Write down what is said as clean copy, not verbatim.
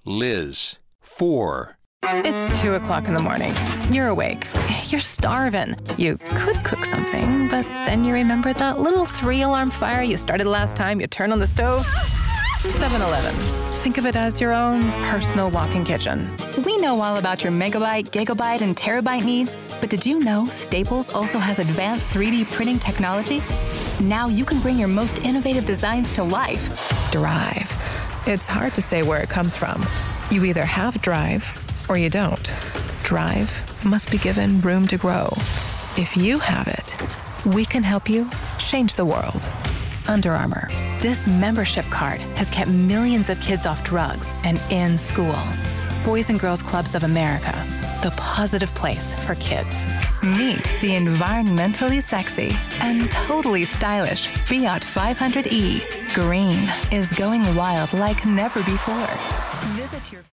Liz, 4. It's 2 o'clock in the morning. You're awake. You're starving. You could cook something, but then you remember that little 3-alarm fire you started last time you turned on the stove? 7-Eleven. Think of it as your own personal walk-in kitchen. We know all about your megabyte, gigabyte, and terabyte needs, but did you know Staples also has advanced 3D printing technology? Now you can bring your most innovative designs to life. Drive. It's hard to say where it comes from. You either have drive or you don't. Drive must be given room to grow. If you have it, we can help you change the world. Under Armour. This membership card has kept millions of kids off drugs and in school. Boys and Girls Clubs of America, the positive place for kids. Meet the environmentally sexy and totally stylish Fiat 500e. Green is going wild like never before. Visit your